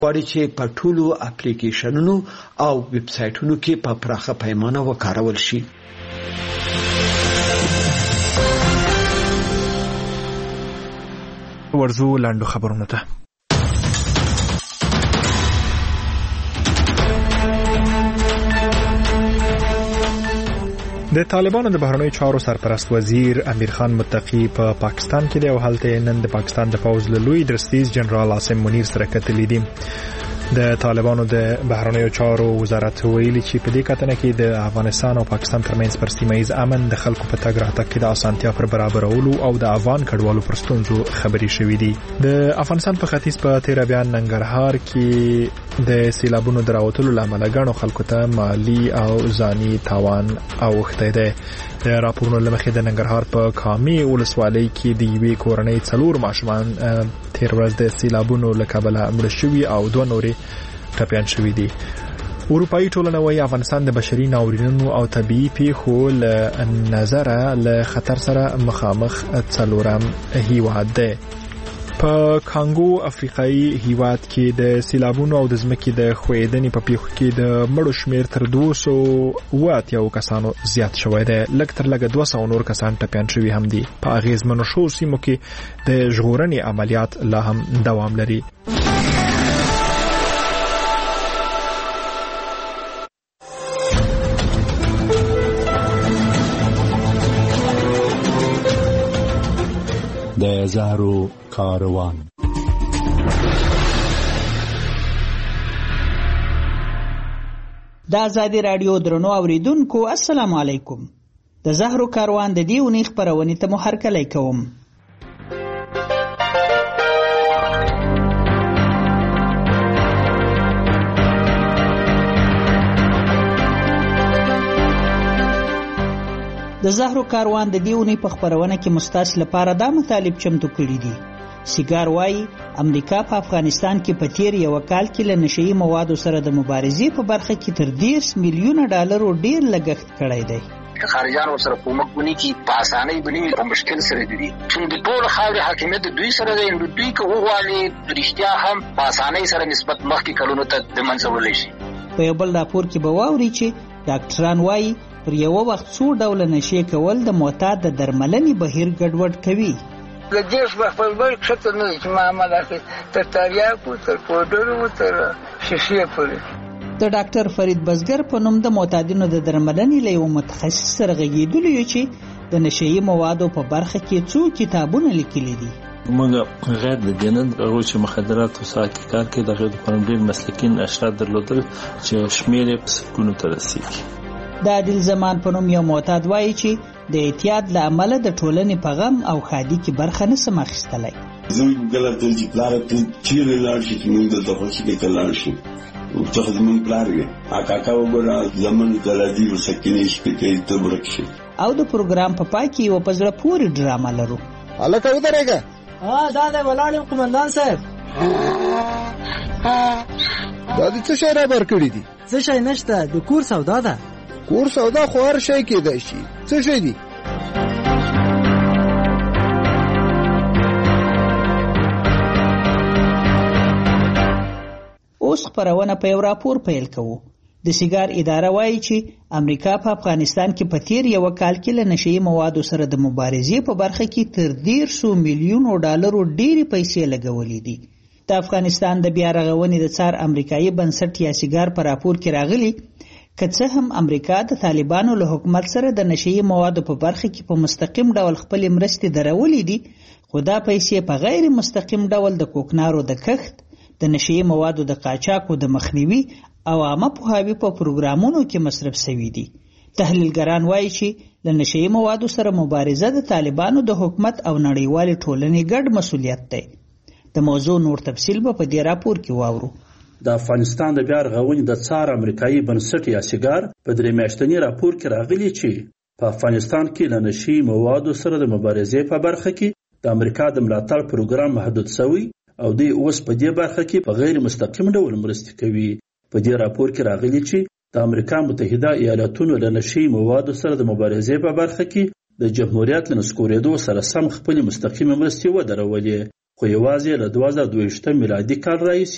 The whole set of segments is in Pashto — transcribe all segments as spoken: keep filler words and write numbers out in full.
غواړي چې په ټولو اپلیکیشنونو او ویب سایټونو کې په پراخه پیمانه وکارول شي. ورزو لاندو خبرونه ته. د طالبانو د بهرنیو چارو سرپرست وزیر امیر خان متقی په پا پاکستان کې دی او هلته نن د پاکستان د پوز له لوی درستیز جنرال عاصم منیر سره کتلې دي. د طالبانو د بهرنیو چارو وزارت ویلي چې په دې کتنه کې د افغانستان او پاکستان ترمنځ پر سیمه ییز امن د خلکو په تګ راتګ کې د اسانتیا پر برابرولو او د افغان کډوالو پر ستونزو خبرې شوې دي. د افغانستان په ختیځ په تیر بیان ننګرهار کې د سیلابونو دراوتلو لامل غاڼو خلکو ته مالی او ځاني تاوان اوښته ده. د راپورونو لمخې د ننګرهار په کامي ولسوالۍ کې د یوې کورنۍ څلور ماشومان تیر ورځ د سیلابونو له کبله مړه شوي او دوه نورې ټپیان شوي دي. اروپایي ټولنه وايي افغانستان د بشري ناورینونو او طبيعي پیښو له نظره له خطر سره مخامخ څلورم هیواد دی. په کانګو افریقایي هیواد کې د سیلابونو او د ځمکې د ښویېدنې په پیښو کې د مړو شمیر تر دوه سوه اتیا کسانو زیات شوی دی. لږ تر لږه دوه سوه نور کسان ټپیان شوي هم دي. په اغېزمنو شوو سیمو کې د ژغورنې عملیات لا هم دوام لري. د زهرو کاروان. د آزادی رادیو درنو اوریدونکو السلام علیکم. د زهرو کاروان د دې اونۍ خپرونې ته مو هرکلی کوم. د زهرو کاروان د دې اونۍ په خپرونه کې مستاس لپاره دا مطالب چمتو کړي دي. سیګار وايي امریکا په افغانستان کې په تیر یو کال کې له نشئی موادو سره د مبارزې په برخه کې تر دېرش میلیونه ډالرو ډیر لګښت کړی دی. خارجانو سره کومک ونی کی په اسانۍ بنوي په مشکل سره دي. چې د ټول خاورې حاکمیت دوی سره دی، نو دوی که وغواړي رښتیا هم په اسانۍ سره نسبت مخکې کلونو ته د منځولی شي. په یو بل راپور کې به واوري چې ډاکټران وايي پر یو وخت څو ډوله نشې کول د معتاد د درملنې بهیر ګډوډ کوي. د دېرش په خپل بل ښه نه چې معامله کوي تر تریاکو تر پوډرو تر شیشې پورې. د ډاکټر فرید بزګر په نوم د معتادینو د درملنې له یو متخصص سره غږېدلو یو چې د نشهیي موادو په برخه کې څو کتابونه لیکلي دي. موږ غیر د دینن او چې مخدرات او ساکي کار کې د غیر قانوني مسلکین اشرار درلودل چې شمیر یې سکونو ته رسیږي. د عادل زمان په نوم یو معتاد وایي چې د اعتیاد له امله د ټولنې په غم او ښادي کې برخه نسم اخیستلی. زه ګله ته چې پلار ته چیرې لاړ شي چې موږ دلته خوشي کې ته لاړ شو ته خو زمونږ پلار یې کاکا وګوره زمن ته راځي سکینې شپې کې ته ورک شي. او د پروګرام په پای کې یو په زړه پورې ډرامه لرو. هلکه ودرېږه. ها دا دی ولاړ یم قومندان صاحب. دا دې څه شی رابر کړي دي؟ څه شی نشته، د کور سودا ده. کور سودا خو هر شی کېدای شي. څه شی دي؟ اوس خپرونه په یو راپور پیل کوو. د سیګار اداره وایي چې امریکا په افغانستان کې په تیر یو کال کې له نشئی موادو سره د مبارزې په برخه کې تر دېرش میلیونو ډالرو ډېرې پیسې لګولې دي. د افغانستان د بیا رغونې د څار امریکایي بنسټ یا سیګار په راپور کې راغلي که څه هم امریکا د طالبانو له حکومت سره د نشئی موادو په برخه کې په مستقیم ډول خپل مرستې درولې دي، خو دا پیسې په غیر مستقیم ډول د کوکنارو د کښت، د نشئی موادو د قاچاقو د مخنیوي او عامه پوهاوي په پروګرامونو کې مصرف شوي دي. تحلیلګران وایي چې له نشئی موادو سره مبارزه د طالبانو د حکومت او نړیوالې ټولنې ګډ مسؤلیت دی. د موضوع نور تفصیل به په دې راپور کې واورو. د افغانستان د بیا رغونې د څار امریکایي بنسټ یا سیګار په درې میاشتني راپور کې راغلي چې په افغانستان کې له نشئی موادو سره د مبارزې په برخه کې د امریکا د ملاتړ پروګرام محدود شوی او دوی اوس په دې برخه کې په غیر مستقیم ډول مرستې کوي. په دې راپور کې راغلي چې د امریکا متحده ایالاتونو له نشئی موادو سره د مبارزې په برخه کې د جمهوریت له نسکورېدو سره سم خپلې مستقیمې مرستې ودرولې، خو یوازې له دوه زره دوه ویشتم میلادي کال راهیسې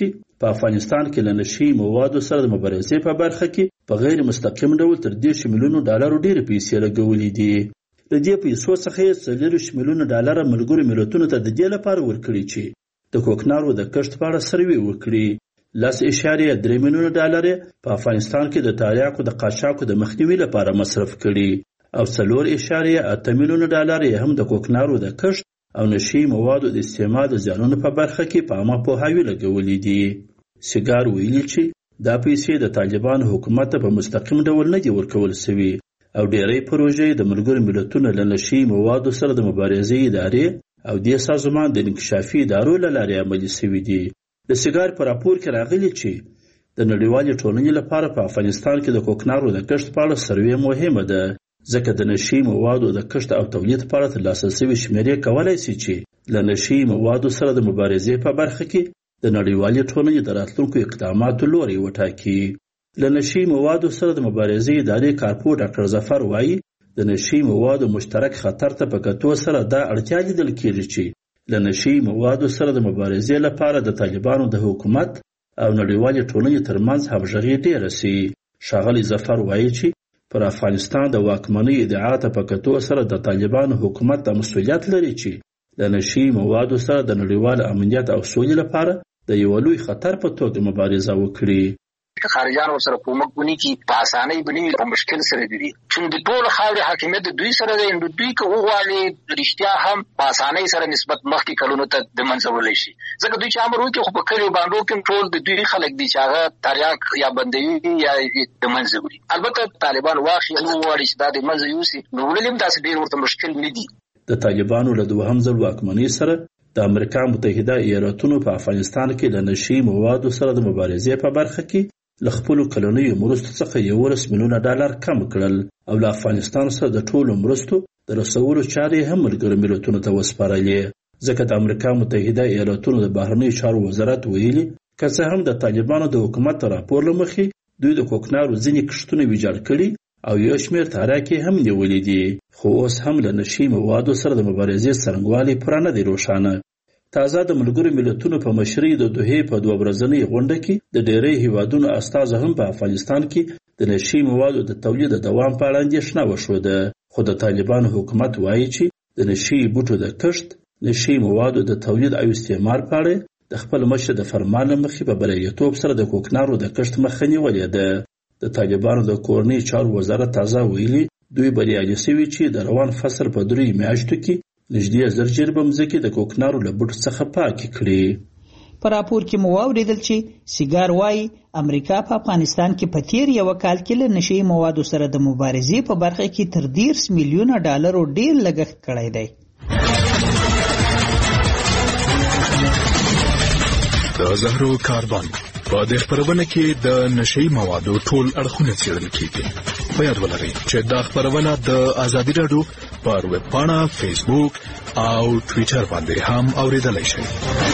په افغانستان کې له نشي موادو سره د مبارزې په برخه کې په غیر مستقیم ډول تر دېرش میلیونو ډالرو ډېرې پیسې لګولې دي. د دې پیسو څخه یې څلوېښت میلیونه ډالره ملګرو ملتونو ته د دې لپاره ورکړي چې د کوکنارو د کښت په اړه سروې وکړي. لس اعشاریه درې میلیونه ډالر په افغانستان کې د تریاکو د قاچاقو د مخنیوي لپاره مصرف کړي او څلور اعشاریه اته میلیونه ډالر هم د کوکنارو د کښت او نشي موادو د استعمال د زیانونو په برخه کې په عامه پوهاوي لګولې دي. سیګار ویلي چې دا پیسې د طالبانو حکومت ته په مستقیم ډول نه دي ورکول سوي او ډېری پروژې د ملګرو ملتونو له نشي موادو سره د مبارزې ادارې او دې سازمان د انکشافي ادارو له لارې عملي سوي دي. د سیګار په راپور کې راغلي چې د نړیوالې ټولنې لپاره په افغانستان کې د کوکنارو د کښت په اړه سروې مهمه ده، ځکه د نشي موادو د کښت او تولید په اړه ترلاسه سوي شمیرې کولی سي چې له نشي موادو سره د مبارزې په برخه کې د نړیوالې ټولنې د راتلونکو اقداماتو لوری وټاکي. له نشي موادو سره د مبارزې ادارې کارپور ډاکټر ظفر وایي د نشي موادو مشترک خطر ته په کتو سره دا اړتیا لیدل کېږي چې له نشي موادو سره د مبارزې لپاره د طالبانو د حکومت او نړیوالې ټولنې ترمنځ همغږي ډېره سي. ښاغلی ظفر وایي چې پر افغانستان د واکمنۍ ادعا ته په کتو سره د طالبانو حکومت د مسؤلیت لري چې د نشي موادو سره د نړیوال امنیت او سولې لپاره د یو لوی خطر په توګه مبارزه وکړي. که خارجان ورسره کومک ونی کی په اسانۍ بنوي په مشکل سره دي چې د ټول خاورې حاکمیت دوی سره دی، نو دوی که وغواړي رښتیا هم په اسانۍ سره نسبت مخکې کلونو ته د منځولی شي، ځکه دوی چې امر وکړي خو په کلیو باندو کې ټول د دوی خلک دي چې هغه تریاک یا بندوي یا د منځه وړي. البته طالبان واخلي وغواړي چې دا د منځه یوسي، نو ولې هم داسې ډېر ورته مشکل نه دي. د طالبانو له دوهم ځل واکمنۍ سره د امریکا متحده ایالاتونو په افغانستان کې د نشي موادو سره د مبارزې په برخه کې له خپلو کلنیو مرستو څخه یولس میلیونه ډالر کم کړل او له افغانستان سره د ټولو مرستو د رسولو چارې هم ملګرو ملتونو ته وسپارلې، ځکه د امریکا متحده ایالاتونو د بهرنیو چارو وزارت ویلي که څه هم د طالبانو د حکومت راپور له مخې دوی د کوکنارو ځینې کښتونه ویجاړ کړي او یو شمېر تاراکې هم نیولې دي، خو اوس هم له نشي موادو سره د مبارزې څرنګوالی پوره نه دی روښانه. تازه د ملګرو ملتونو په مشرۍ د دوحې په دوه ورځنۍ غونډه کې د ډېری هیوادونو استازو هم په افغانستان کې د نشي موادو د تولید د دوام په اړه اندېښنه وښوده، خو د طالبانو حکومت وایي چې د نشي بوټو د کښت، نشي موادو د تولید او استعمار په اړه د خپل مشر د فرمان له مخې په بریالیتوب سره د کوکنارو د کښت مخه نیولې ده. د طالبانو د کورنۍ چارو وزارت تازه ویلي دوی بریالي سوي چې د روان فصل په دریو میاشتو کې نږدې زر جریبه مځکې د کوکنارو له بوټو څخه پاکې کړي. په راپور کې مو واورېدل چې سیګار وایي امریکا په افغانستان کې په تیر یو کال کې له نشي موادو سره د مبارزې په برخه کې تر دېرش میلیونه ډالرو ډېر لګښت کړی دی. د زهرو کاروان په دې خبرونه کې د نشي موادو ټول اړخونه څېړل کېږي. په یاد ولرئ چې دا خبرونه د ازادي راډیو پر ویب پاڼه، فیسبوک او ټویټر باندې هم اوریدلای شئ.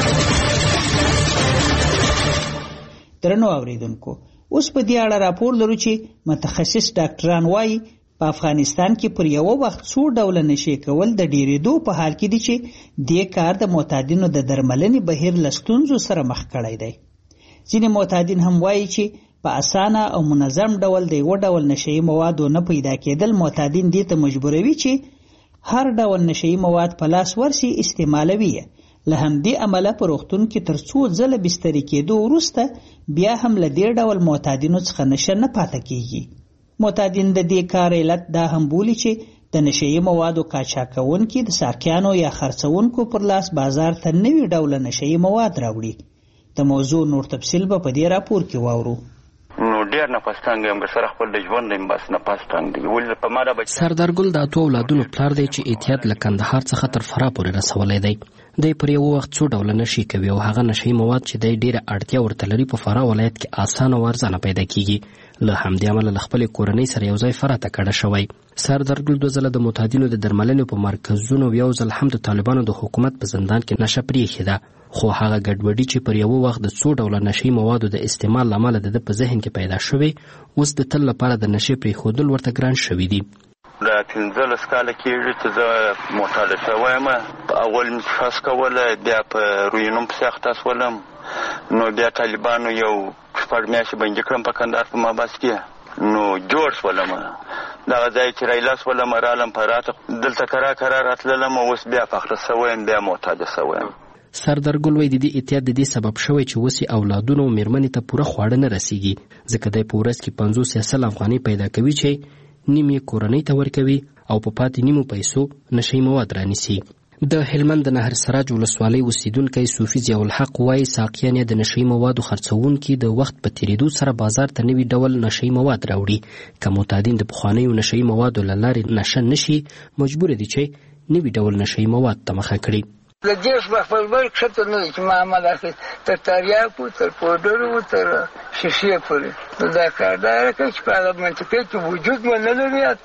درنو اوریدونکو، اوس په دې اړه راپور لرو چې متخصص ډاکټران وایي په افغانستان کې پر یو وخت څو ډوله نشي کول د ډېرېدو په حال کې دي چې دې کار د معتادینو د درملنې بهیر له ستونزو سره مخ کړی دی. ځینې معتادین هم وایي چې په اسانه او منظم ډول د یو ډول نشي موادو نه پیدا کېدل معتادین دې ته مجبوروي چې هر ډول نشي مواد په لاس ورسي استعمالوي. له همدې امله په روغتون کې تر څو ځله بسترې کېدو وروسته بیا هم له دې ډول معتادینو څخه نشه نه پاتې کېږي. معتادین د دې کار علت دا هم بولي چې د نشي موادو قاچاقونکي د ساقیانو یا خرڅونکو پر لاس بازار ته نوي ډول نشي مواد راوړي. د موضوع نور تفصیل به په دې راپور کې واورو. نو ډیر نه پښتنګ هم سره خپل د ژوند د بس نه پښتنګ دی ول په ماده بچ سردار ګل د اتو اولادونو پلار دی چې احتیاط له کندهار څخه تر فراه پورې رسولې دی. د پر یو وخت څو ډول نشي کوي او هغه نشي مواد چې د ډیره اړتیا ورته لري په فراه ولایت کې اسانه ورزنه پیدا کیږي. له همدې امله له خپل کورنۍ سره یو ځای فراه ته کډه شوی. سردار ګل د زله د معتادینو د درملنې په مرکزونو یو ځل هم د طالبانو د حکومت په زندان کې نشه پریښې ده، خو هغه ګډوډي چې پر یو وخت د څو ډوله نشي موادو د استعمال لامل د په ذهن کې پیدا شوی اوس د تل لپاره د نشي پریښودل ورته ګران شوی دی. د پنځلس کاله کېږي چې زه معتاد شوم. په اول مې فاس کوله، بیا په روینوم پسې اخته شولم، نو بیا طالبانو یو شپږ میاشتې بندي کړم په کندهار په محبس کې، نو جوړ شولم دغه ځای چې رایلاس ولم رالم پراته دلته کرا کرا راتللم، اوس بیا فخر سویم، بیا معتاد سویم. سردار ګل وایي د دې احتیاط د دې سبب شوی چې اوس یې اولادونو او میرمنې ته پوره خواړه نه رسیږي، ځکه دی په ورځ کې پنځوس یا سل افغانۍ پیدا کوي چې نیم یې کورنۍ ته ورکوي او په پاتې نیمو پیسو نشهیي مواد رانیسي. د هلمند د نهر سراج ولسوالۍ اوسیدونکی صوفي ضیاء الحق وایي ساقیان یې د نشهیي موادو خرڅوونکي د وخت په تېرېدو سره بازار ته نوي ډول نشهیي مواد راوړي. که معتادین د پخوانیو نشهیي موادو له لارې نشه نشي، مجبور دي چې نوي ډول نشهیي مواد ته مخه کړي. د دې په خپل بل کښته نه چې ما عمل اخلي تر تریاکو تر پوډرو تر شیشې پورې دا کار دا کوي چې په منطقه کې وجود مو نه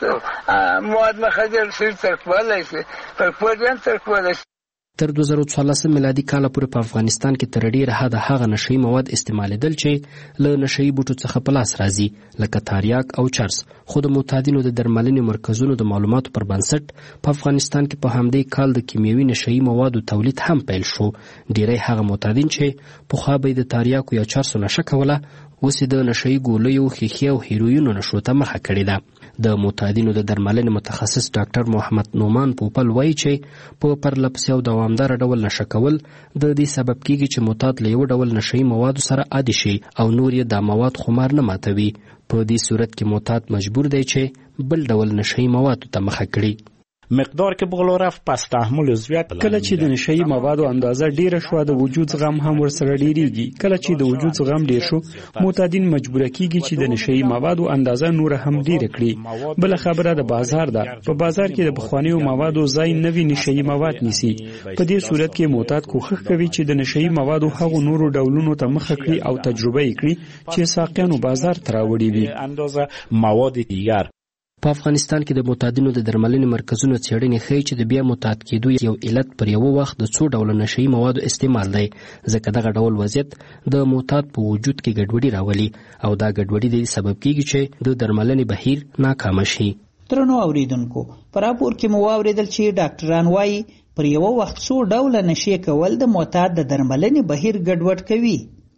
لري مواد مخدر سر تر کولای شي پر پوډر تر کولای شي. تر دوه زره څوارلسم میلادي کال پورې په افغانستان کې تر ډیره حده هغه نشهیي مواد استعمالیدل چې له نشهیي بوټو څخه په لاس راځي، لکه تریاک او چرس. خو د معتادینو د درملنې مرکزونو د معلوماتو پر بنسټ په افغانستان کې په همدې کال د کیمیاوي نشهیي موادو تولید هم پیل شو. ډیری هغه معتادین چې پخوا به د تریاکو یا چرسو نشه کوله، اوس یې د نشهیي ګولیو، ښیښې او هیروینو نشو ته مخه کړې ده. د معتادینو د درملنې متخصص ډاکټر محمد نومان پوپل وایي چې په پرلپسې او دوامداره ډول نشه کول د دې سبب کیږي چې معتاد له یو ډول نشهیي موادو سره عادي شي او نور یې دا مواد خمار نه ماتوي. په دې صورت کې معتاد مجبور دی چې بل ډول نشهیي موادو ته مخه کړي. مقدار که بغلو رفت پس تحمل زیات. کله چې د نشهیي موادو اندازه ډیره شوه د وجود زغم هم ورسره ډیریږي. کله چې د وجود زغم ډیر شو، معتادین مجبور کیږي چې د نشهیي موادو اندازه نور هم ډیره کړي. بل خبره د بازار ده، په بازار کې د بخوانیو موادو ځای نوي نشهیي مواد نیسي. په دې صورت کې معتاد کوښښ کوي چې د نشهیي موادو هغو نورو ډولونو ته مخه کړي او تجربه یې کړي چې ساقیانو بازار ته راوړي وي. اندازه مواد دیگر په افغانستان کې د معتادینو د درملنې مرکزونو څېړنې ښیي چې د بیا معتاد کېدو یو علت پر یو وخت د څو ډوله نشهیي موادو استعمال دی، ځکه دغه ډول وضعیت د معتاد په وجود کې ګډوډي راولي او دا ګډوډي د سبب کیږي چې د درملنې بهیر ناکامه شي. درنو اوریدونکو، په راپور کې مو واورېدل چې ډاکټران وایي پر یو وخت څو ډوله نشې کول د معتاد د درملنې بهیر ګډوډ کوي.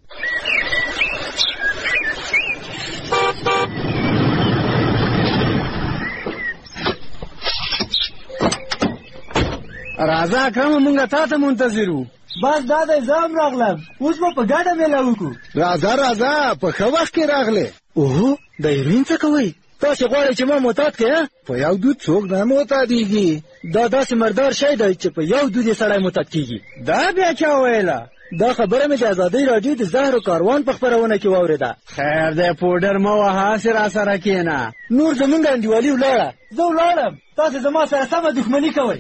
راځه اکرم، مونږ تا ته منتظر وو. بس دا د ځام راغلم، اوس به په ګډه میله وکړو. راځه راځه، په ښه وخت کې راغلې. اوهو، د هیروین څه کوئ؟ تاسې غواړئ چې ما معتاد کړې؟ په یو دود څوک نه معتادېږي. دا داسې مردار شی دی چې په یو دود یې سړی معتاد کېږي. دا بیا چا ویله؟ دا خبره مې د ازادۍ راډیو د زهرو کاروان په خپرونه کې واورېده. خیر دی، پوډر مه وهه، هسې راسره کښېنه. نور زمونږ انډیوالي ولاړه. زه ولاړم، تاسې زما سره سمه دښمني کوئ.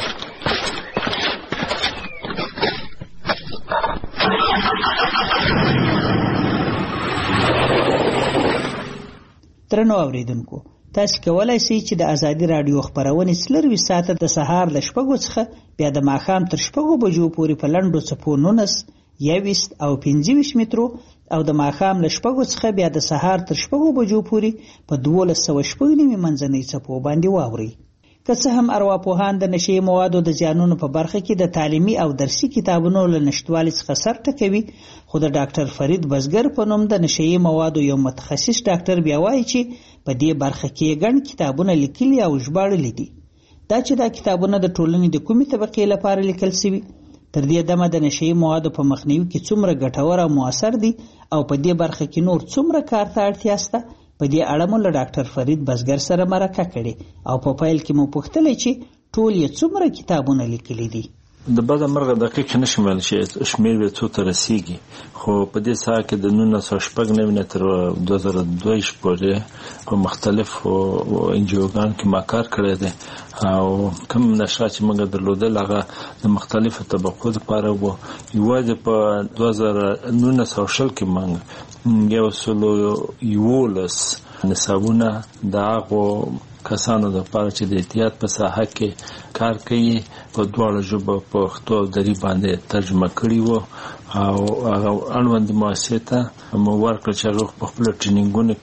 درنو اوریدونکو، تاسو کولای شئ چې د ازادي رادیو خبرونه څلروي ساعته د سهار ل شپږو څخه بیا د ماښام تر شپږو بجو پورې په لنډو څپو نونس، یویشت او پنځه ویشت مترو او د ماښام ل شپږو څخه بیا د سهار تر شپږو بجو پورې په دولس سوه شپږ نیمې منځنۍ څپو باندې واورئ. که څه هم ارواپوهان د نشهیي موادو د زیانونو په برخه کې د تعلیمي او درسي کتابونو له نشتوالي څخه سر ټکوي، خو د ډاکټر فرید بزګر په نوم د نشهیي موادو یو متخصص ډاکټر بیا وایي چې په دې برخه کې ګڼ کتابونه لیکلي او ژباړلي دي. دا چې دا کتابونه د ټولنې د کومې طبقې لپاره لیکل شوي، تر دې دمه د نشهیي موادو په مخنیوي کې څومره ګټور او مؤثر دي او په دې برخه کې نور څومره کار ته اړتیا شته، په دې اړه مو له ډاکټر فرید بزګر سره مرکه کړې او په پیل کې مو پوښتلې چې ټول یې څومره کتابونه لیکلي دي. د بده مرغه دقیق نشم ویل چې شمېر به څو ته رسیږي، خو په دې ساعت کې د نولس سوه شپږ نوي نه تر دوه زره دوه پورې په مختلفو انجیوګانو کې ما کار کړی دی او کوم نشرات چې موږ درلودل هغه د مختلفو طبقو لپاره وو. یوازې په دوه زره نولس او شل کې موږ یو سلو یولس نصابونه د هغو کسانو لپاره چې د احتیاط په ساحه کې کار کوي په دواړو ژبو پښتو او دري باندې ترجمه کړي وو او هغه اړوند مؤسسې ته مو ورکړل چې هغه په خپلو ټریننګونو کې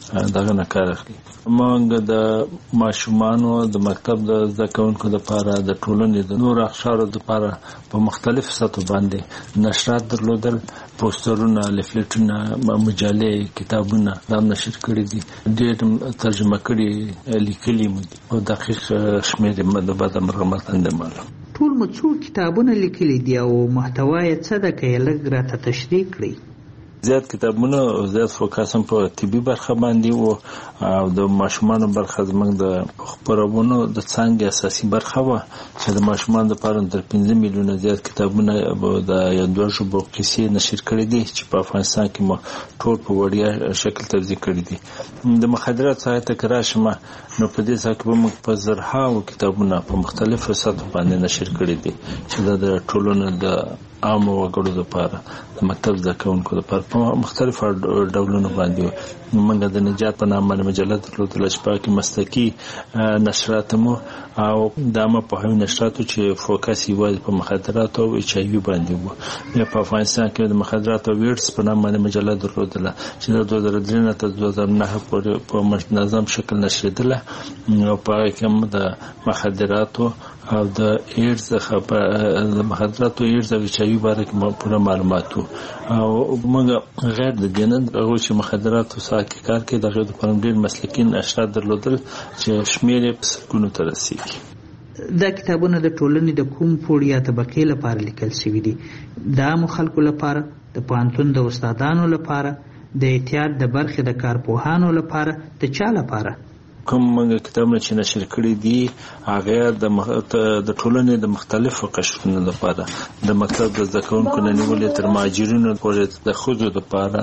دغه نه کار اخلي. موږ د ماشومانو د مکتب د زده کوونکو لپاره د ټولنې د نور اقشارو لپاره په مختلف سطحو باندې نشرات درلودل، پوسټرونه، لیفلیټونه، مجلې، کتابونه دا نشر کړي دي. ډېر ترجمه کړي لیکلي مو دي او دقیق شمېر یې د بعد مرغه متن دی معلوم. ټول مو څو کتابونه لیکلي دي او محتوا یې څه ده، که یې لږ راته تشریح کړئ؟ زیات کتابونه او زیات فوکس هم په طبي برخه باندې وو او د ماشومانو برخه زموږ د خپرونو د څانګې اساسي برخه وه چې د ماشومانو لپاره تر پنځه میلیونه زیات کتابونه د دوه ژبو کیسې نشر کړي دي چې په افغانستان کې مو ټول په وړیا شکل توزیع کړي دي. د مخدرات سایت ته راشم نو په دې ځای کې به موږ په زرهاو کتابونه په مختلفو سطحو باندې نشر کړي دي چې دا د ټولنو د عام وګړو لپاره د مکتب زده کوونکو لپاره په مختلفو ډولونو باندې. موږ د نجات په نامه مجله درلودله چې په کې مسلکي نشرات مو او د عامه پوهاوي نشراتو چې فوکس یوازې په مخدراتو او ایچ آی وي باندې وو. بیا په افغانستان کې د مخدراتو او ویډز په نامه مجله درلودله چې د دوه زره درې نه تر دوه زره نهه پورې په منظم شکل نشریدله او په هغې کې هم د مخدراتو او د ایډز څخه د مخدراتو ایډز او ایچ آی وي باره کې پوره معلومات وو. او موږ غیر د دې نه هغوی چې مخدراتو ساحه کې کار کوي د هغوی دپاره ډېر مسلکي نشرات درلودل چې شمېر یې په سلګونو ته رسېږي. دا کتابونه د ټولنې د کوم پوړ یا طبقې لپاره لیکل شوي دي؟ د عامو خلکو لپاره، د پوهنتون د استادانو لپاره، د احتیاط د برخې د کارپوهانو لپاره، د چا لپاره؟ کوم موږ کتابونه چې نشر کړي دي هغه د مخ... د ټولنې د مختلفو قشرونو لپاره، د مکتب د زده کوونکو نه نیولې تر مهاجرینو پورې، د ښځو لپاره،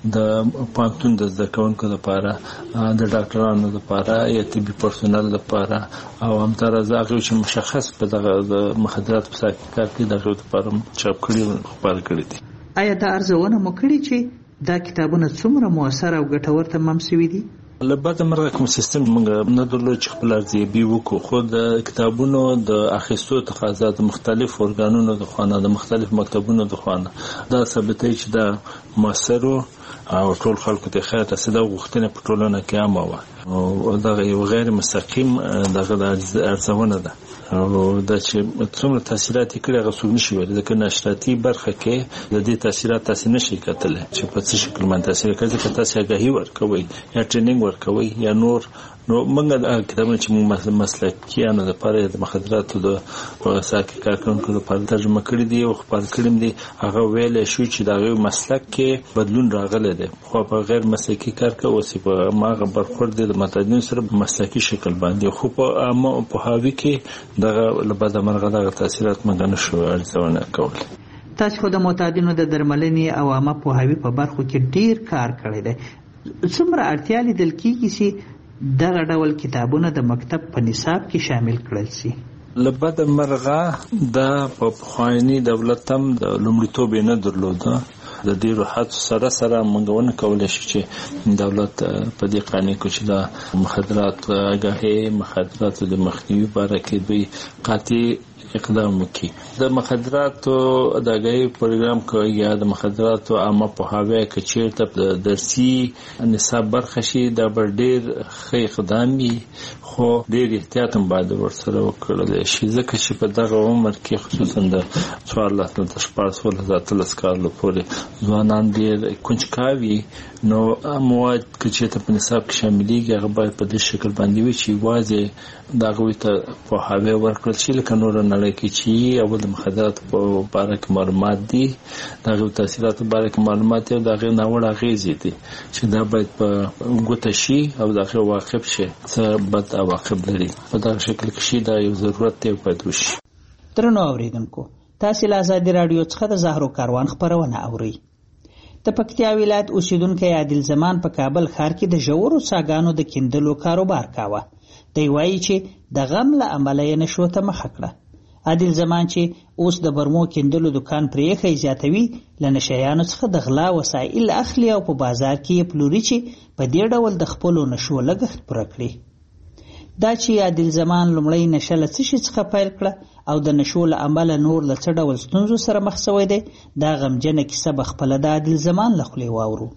د پوهنتون د زده کوونکو لپاره، د ډاکټرانو لپاره یا طبي پرسونل لپاره او همداراز هغوی چې مشخص په دغه د مخدراتو په ساحه کې کار کوي د هغوی لپاره چاپ کړي او خپاره کړي دي. آیا دا ارزونه مو کړې چې دا کتابونه څومره مؤثر او ګټور تمام شوي دي؟ له بعده مرغه کوم سیستم موږ نه درلود چې خپل ارزیابي وکړو، خو د کتابونو د اخیستو تقاضا د مختلفو ارګانونو د خوا نه، د مختلفو مکتبونو د خوا نه دا ثابتوي چې دا مؤثر او ټول خلکو ته خیر رسېده او غوښتنه په ټولنه کې عامه وه او دغه یو غیر مستقیم دغه د ارزونه ده او دا چې څومره تاثیرات یې کړي هغه څوک نشي ویلی، ځکه نشراتي برخه کې د دې تاثیرات تاسې نشئ کتلی چې په څه شکل باندې تاثیر کوي، ځکه تاسې آګاهي ورکوئ یا ټرینینګ ورکوئ یا نور. نو موږ د کتابونه چې موږ مسلکیانو لپاره د مخدراتو د په ساحه کې کار کوونکو لپاره ترجمه کړي دي او خپاره کړي دي، هغه ویلی شو چې د هغوی مسلک کې بدلون راغلی دی. خو په غیر مسلکي کار کې اوس په هماغه برخورد دی د معتادینو سره په مسلکي شکل باندې، خو په عامه پوهاوي کې دغه له بده مرغه دغه تاثیرات موږ نشو ارزونه کولی. تاسو خو د معتادینو د درملنې او عامه پوهاوي په برخو کې ډیر کار کړی دی. څومره اړتیا لیدل کېږي چې دغه ډول کتابونه د مکتب په نصاب کې شامل کړل شي؟ له بده مرغه دا په پخواني دولت هم د لومړیتوب یې نه درلوده. د ډېرو هڅو سره سره موږ ونه کولی شو چې دولت په دې قانع کړو چې د مخدراتو آګاهي، مخدراتو د مخنیوي باره کې دوی قاطع اقدام وکړي. د مخدراتو د آګاهي پروګرام کې یا د مخدراتو عامه پوهاوی که چېرته د درسي نصاب برخه شي دا به ډېر ښه اقدام وي، خو ډېر احتیاط هم باید ورسره وکړلی شي، ځکه چې په دغه عمر کې خصوصا د څوارلس نه تر شپاړس ولس اتلس کالو پورې ځوانان ډېر کنجکاوي. نو مواد که چېرته په نصاب کې شاملېږي هغه باید په دې شکل باندې وي چې یوازې د هغوی ته پوهاوی ورکړل شي، لکه نوره نړۍ کې چې اول د مخدراتو په باره کې معلومات دي، د هغوی تاثیراتو په باره کې معلومات دي او د هغې ناوړه اغېزې دي چې دا باید په ګوته شي او د هغې واقف شي څه بد عواقب لري. په دغه شکل کې شي دا یو ضرورت دی او باید وشي. درنو اورېدونکو، تاسې له ازادي راډیو څخه د زهرو کاروان خپرونه اورئ. د پکتیا ولایت اوسیدونکی عادل زمان په کابل ښار کې د ژورو څاګانو د کیندلو کاروبار کاوه. دی وایي چې د غم له امله یې نشو ته مخه کړه. عادل زمان چې اوس د برمو کیندلو دکان پرېښی زیاتوي، له نشیانو څخه د غلا وسایل اخلي او په بازار کې یې پلوري چې په دې ډول د خپلو نشو لګښت پوره کړي. دا چې عادل زمان لومړی نشه له څه شي څخه پیل کړه او د نشو له امله نور له څه ډول ستونزو سره مخ شوی دی، دا غمجنه کیسه به خپله د عادل زمان له خولې واورو.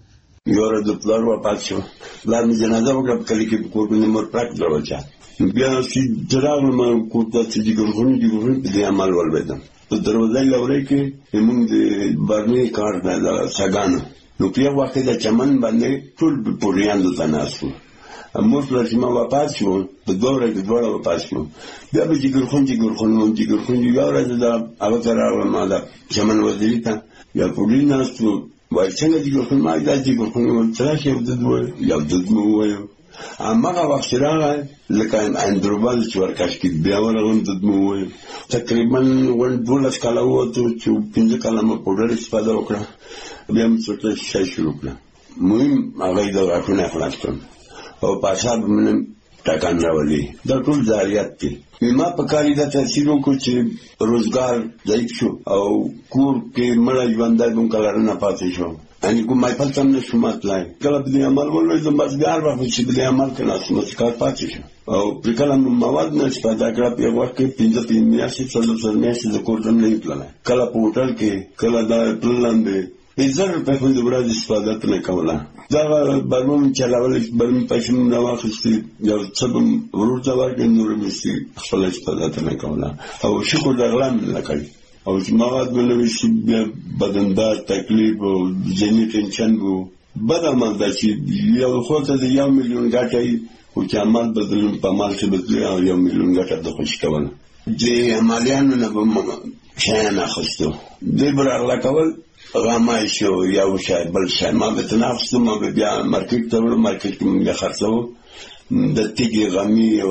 یو ورځ د پلار وفات شو. پلار مې جنازه وکړه په کلي کې په کور کې مور پراک دروچا. بیا چې راغلم کور ته چې ګرځونی دي ګرځونی په دې عمل ولوېدم. په دروازه لوري کې موږ د برني کار د ساګانو نو په وخت د چمن باندې ټول پوریان د تناسو مور پلار چې ما وفات شو په دوره کې دوره وفات شو. بیا به چې ګرځون چې ګرځون چې ګرځون یو ورځ دا هغه سره راغلم ما د چمن وزیری ته یا پولیس ناستو وای څنګه چې ګرځون ما دا چې ګرځون تر شي د دوه یا د دوه وایو هغه وخت راغی لکه اندروبال چې ورکاش کې بیا ورغلم د دوه وایو تقریبا ون دولس کاله وته چې پنځه کاله ما پوډر استفاده وکړه. بیا مې څه شي شروع کړه. مهم هغه د غاښونو خلاص کړم او پاساب من ټاکان راولي. دا ټول ضرورت دي. ما په کاری دا تاثیر وکړ چې روزګار ضعیف شو او کور کې مړ ژوندای کوم کلر نه پاتې شو. ان کوم مې په تم نه شو ماتلای. کله په دې عمل ولې د مزګار په چې په دې عمل کې ناس مسکار پاتې شو او پر کله مواد نه استفاده کړه. په وخت کې پنځه پنځه میاشتې څلور څلور میاشتې د کور دم نه پلان. کله په هوټل کې کله دا پلان دی بزر په خپل ورځ استفاده نه کوله. دا برمون چلاول برم پښم نه واخستي یو څه ورته ورګ نور مستي خپل استفاده نه کوله او شکر درغلم لکه او چې مواد ولوي چې بدندار تکلیف او ځینې ټینشن وو. بد عمل دا چې یو خو ته د یو میلیون ګټای او چې عمل بدلون په مال کې بدلون او یو میلیون ګټه د خوش کول دې عملیانو نه به شان اخستو دې برغلا کول غامای شو یو شای بل شای ما به تنافسو ما به بیا مارکیټ ته ورو مارکیټ کې موږ خرڅو د تیګي غمی او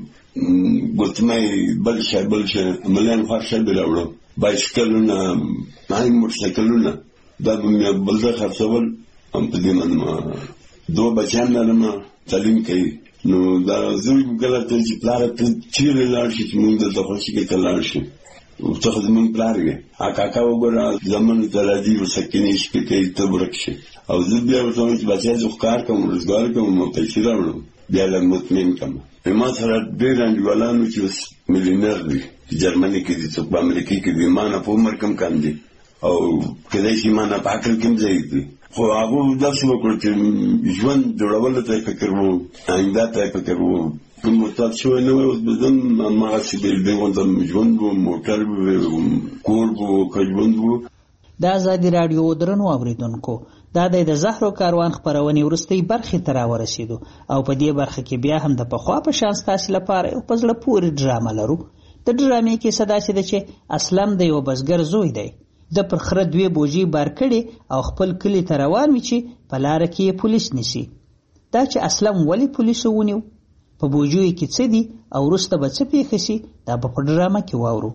ګوتمای بل شای بل شای مليان خرڅه بلوړو بایسکلونه مای موټرسایکلونه دا به بل ځای خرڅول هم په دې باندې دوه بچیان لرم تعلیم کوي. نو دا زوی ګلته چې پلار ته چیرې لاړ شي چې موږ د خوشي کې تلل شي او څه خدمت پلارګه اکا کا وګوره زمون ته راځي وسکینې شپې کې ته ورکشي او زه بیا ورته چې بچا زو کار کوم روزګار کوم په پیسې راوړم بیا له مطمئن کوم. په ما سره ډېر انډیوالانو چې مليونر دي جرمني کې دي څو په امریکا کې دي ما نه په عمر کم کم دي او کله چې ما نه پاکل کوم ځای دي خو هغه د څه وکړ چې ژوند جوړول ته فکر وو آینده ته فکر وو کوم تاسو نو اوس بدن ما چې د وندم ژوند وو موټر وو کور وو کژوند وو. د آزادي رادیو درنو اوریدونکو دا د زهرو کاروان خبرونه ورستۍ برخه تر ورسېدو او په دې برخه کې بیا هم د پخوا په شان تاسو لپاره یو پزله پوری ډرامه لرو. د ډرامې کې صدا شته چې اسلم د یو بزګر زوی دی. د پرخره دوی بوجي بار کړي او خپل کلی ته روان وي چې په لار کې پولیس نیسي. دا چې اسلم ولی پولیس ونیو په بوجوي کې څه دي او ورسته به څه پیښ شي دا په ډرامه کې واورو.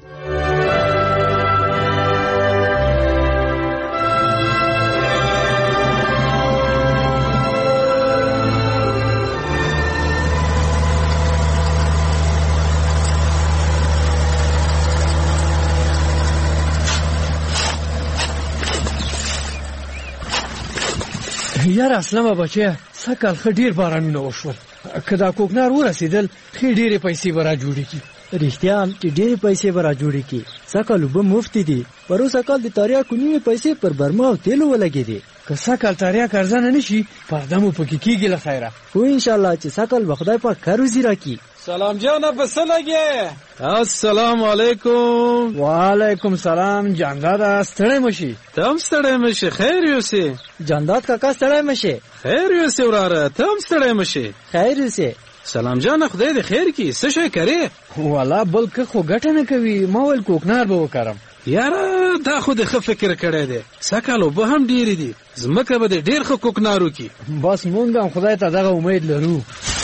یار اسلامه بچیا سکل خ ډیر بارانونه وشول کدا کوکنار ورسېدل خې ډېرې پیسې ورا جوړې کی رښتیا چې ډېرې پیسې ورا جوړې کی سکل به مفتی دي پرو سکل د تاریا کونی پیسې پر برما او تیلو ولګې دي که سکل تاریا کارزانه نشي پردمو پکې کیږي له خیره خو ان شاء الله چې سکل بخدای پاک کاروزی راکی. سلام جان بس لګي. السلام علیکم. وعلیکم سلام جانداد ستړی مشي. تم ستړی مشي خیر یوسي. جانداد کاکا ستړی مشي. خیر یوسي وراره تم ستړی مشي. خیر یوسي. سلام جان خدای دې خیر کی څه شي کوي؟ والا بلکې خو ګټه نه کوي ما ول کوکنار به وکړم. یاره دا خو د ښه فکر کړی دی سکالو به هم ډېری دي زمکه به د ډېر ښه کوکنارو کی. بس مونږ هم خدای ته دغه امید لرو.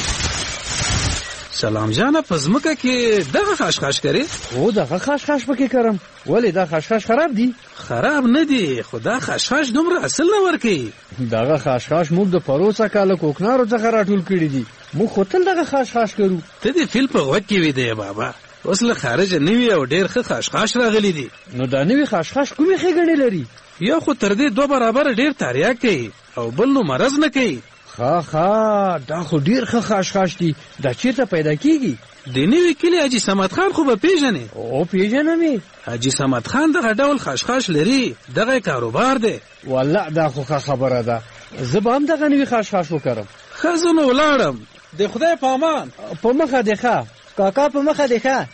سلام جان په زمکه کې دغه خشخاش کوي؟ او دغه خشخاش پکې کرم. ولې دا خشخاش خراب دي؟ خراب نه دي خو دا خشخاش دومره اصل نه ورکي. دغه خشخاش موږ د پروسه کاله کوکنارو څخه راټول کړی دي. موږ خو تل دغه خشخاش کوو. ته دې فیل په وخت کې وې دی بابا اوس له خارج نوی او ډېر ښه خشخاش راغلي دي. نو دا نوی خشخاش کومې ښېګڼې لري؟ یو خو تر دې دوه برابر ډېر تریاک کوي او بل نو مرض نه کوي. ها ها دا خو ډیر ښه خشخاش دي. دا چیرته پیدا کیږي؟ د نوي کلی حاجي صمد خان خو به پیژنې؟ او پیژنم یې. حاجي صمد خان دغه ډول خشخاش لري دغه کاروبار دی. والله دا خو ښه خبره ده. زه به هم دغه نوي خاشخاش وکړم. ښه زه نو ولاړم. د خدای په امان. په مخه دې ښه کاکا، په مخه دې ښه.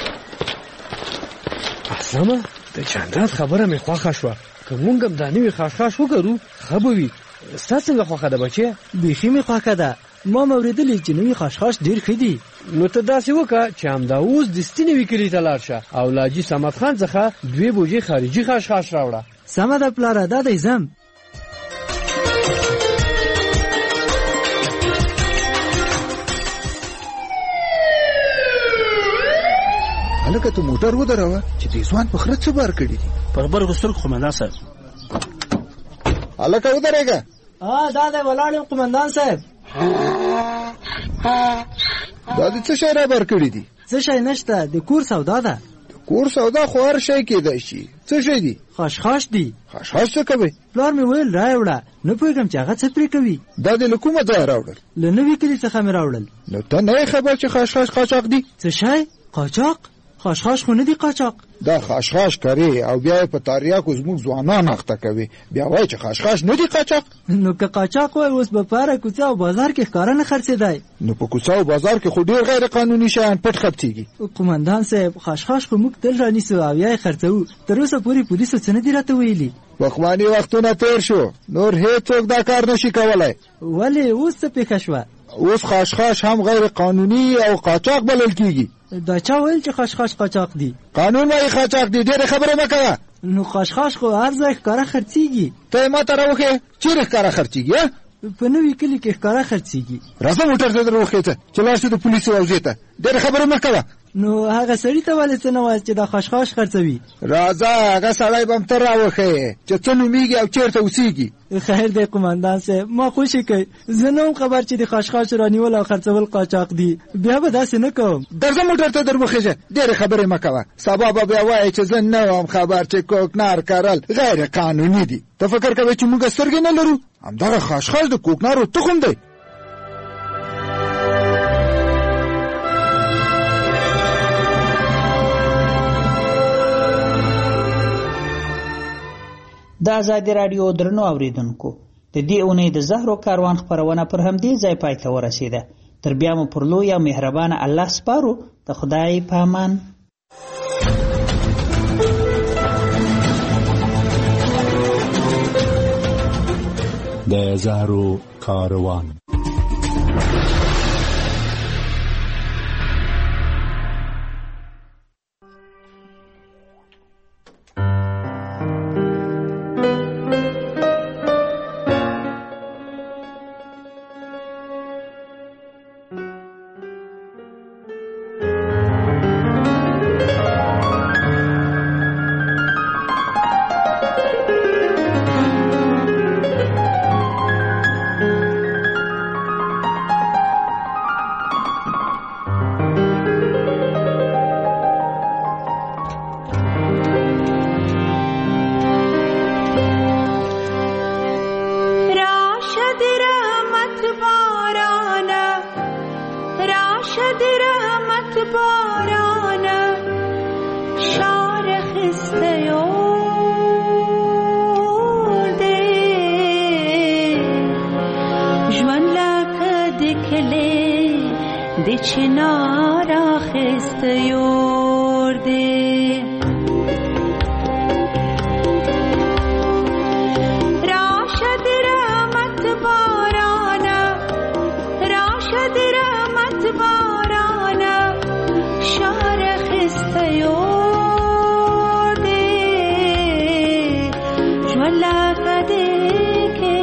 اسلامه د چانداد خبره مې خوښه شوه. که مونږ هم دا نوي خاشخاش وکړو ښه به وي. ستا څنګه خوښه ده بچیه؟ بیخي مې خوښه ده. ما م اورېدلي چې نوي خاشخاش ډېر ښه دي. نو ته داسې وکړه چې همدا اوس دستي نوي کلي ته لاړ شه او له حاجي صمد خان څخه دوې بوجې خارجي خاشخاش راوړه. سمه ده پلاره، دا دی ځم. هلکه ته موټر ودروه چې دې ځوان په خره څه بار کړي دي. په غبرګو سترګو قومندان صاحب. هلکه ودرېږه. ها دا دی ولاړ یم قومندان صاحب. دا دې څه شی را بار کړي دي؟ څه شی نشته، د کور سودا ده. کور سودا خو هر شی کېدای شي. څه شی دي؟ خاشخاش دي. خاشخاش څه کوي؟ پلار مې ویل راوړه، نه پوهېږم چې هغه څه پرې کوي. دا دې له کومه ځایه راوړل؟ له نوي کلي څخه مې راوړل. نو ته نه یې خبر چې خاشخاش قاچاق دي؟ څه شی؟ قاچاق؟ خاشخاش خو نه دي قاچاق. دا خاشخاش کوي او بیا په تاریاکو زموږ ځوانان اخته کوي، بیا وایي چې خاشخاش نه دي قاچاق. نو که قاچاق وای اوس به په هره کوڅه او بازار کې ښکاره نه خرڅېدی. نو په کوڅه او بازار کې خو ډېر غیر قانوني شیان پټ خرڅېږي. قومندان صاحب خاشخاش خو موږ تل رانیسو او یا یې خرڅوو. تر اوسه پورې پولیسو څه نه دي راته ویلي. پخواني وختونه تېر شو، نور هېڅوک دا کار نشي کولی. ولې اوس څه پېښه شوه؟ اوس خاشخاش هم غیر قانوني او قاچاق بلل کېږي. دا چا ویل چې خاشخاش قاچاق دي؟ قانون وايي قاچاق دي. ډېرې خبرې مه کوه. نو خاشخاش خو هر ځای ښکاره خرڅېږي. ته یې ما ته راوښیې چېرې ښکاره خرڅېږي؟ په نوي کلي کې ښکاره خرڅېږي. راځه موټر ته در وخېڅه چې لاړ شو د پولیسو حوزې ته. ډېرې خبرې مه کوه. نو هغه سړي ته ولې څه نه وایاست چې دا خاشخاش خرڅوي؟ راځه هغه سړی به م ته راوښیې چې څه نومېږي او چېرته اوسېږي. خیر دی قومندان صاحب، ما خوشي کوي. زه نه وم خبر چې د خاشخاش رانیول او خرڅول قاچاق دي. بیا به داسې نه کوم. درځه موټر ته در وخېږه. ډېرې خبرې مه کوه. سبا به بیا وایې چې زه نه وم خبر چې کوکنار کرل غیر قانوني دي. ته فکر کوې چې موږ سترګې نه لرو؟ همدغه خاشخاش د کوکنارو تخم دی. د ازادي راډیو درنو اوریدونکو، د دې اونۍ د زهرو کاروان خپرونه پر همدې ځای پای ته ورسېده. تر بیا مو پر لوی او مهربانه الله سپارو. د خدای په امان. د زهرو کاروان.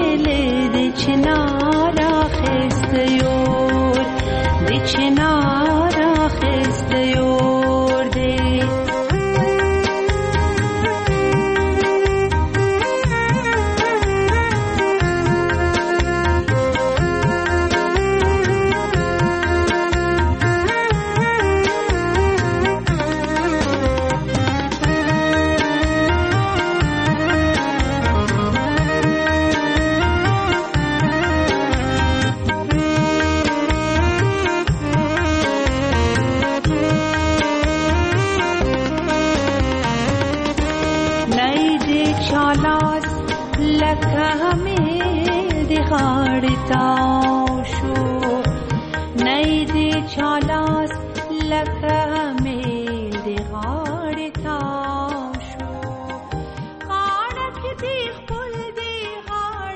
Chinar